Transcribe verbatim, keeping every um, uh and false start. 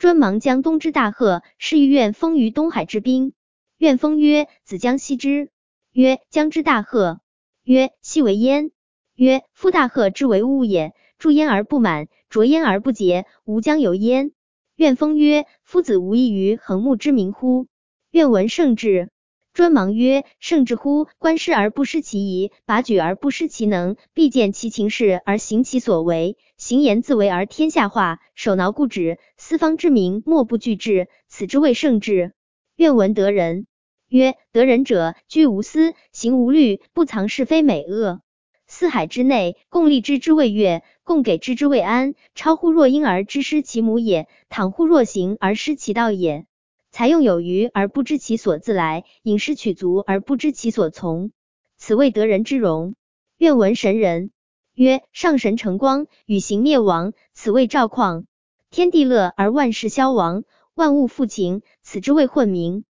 专忙江东之大壑，是欲愿封于东海之滨。愿封曰：子江西之。曰：江之大壑。曰：西为焉。曰：夫大壑之为物也，注焉而不满，浊焉而不竭，吾将有焉。愿封曰：夫子无异于横木之民乎？愿闻圣至。专忙曰：圣至乎！观事而不失其宜，拔举而不失其能，必见其情势而行其所为，行言自为而天下化，手挠固止，四方之民莫不惧之，此之谓圣至。愿闻得人。曰：得人者，居无私，行无虑，不藏是非美恶。四海之内，共立之之谓乐，共给之之谓安。超乎若婴而知失其母也，倘乎若行而失其道也。财用有余而不知其所自来，饮食取足而不知其所从，此谓得人之容。愿闻神人。曰：上神承光，宇行灭亡，此谓赵况。天地乐而万事消亡，万物复情，此之谓混冥。